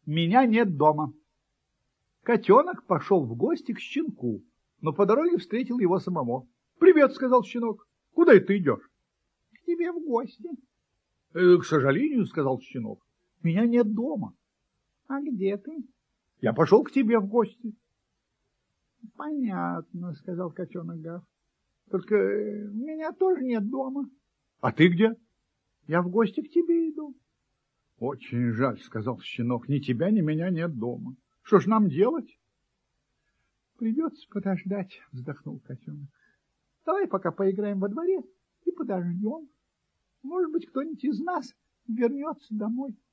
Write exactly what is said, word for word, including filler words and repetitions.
меня нет дома. Котенок пошел в гости к щенку, но по дороге встретил его самого. «Привет», — сказал щенок. «Куда это ты идешь?» «К тебе в гости». «Э, «К сожалению», — сказал щенок, — «меня нет дома». «А где ты?» «Я пошел к тебе в гости». «Понятно», — сказал котенок Гав. «Только меня тоже нет дома». «А ты где?» «Я в гости к тебе иду». «Очень жаль», — сказал щенок, — «ни тебя, ни меня нет дома. Что ж нам делать?» «Придется подождать», — вздохнул котенок. «Давай пока поиграем во дворе и подождем. Может быть, кто-нибудь из нас вернется домой».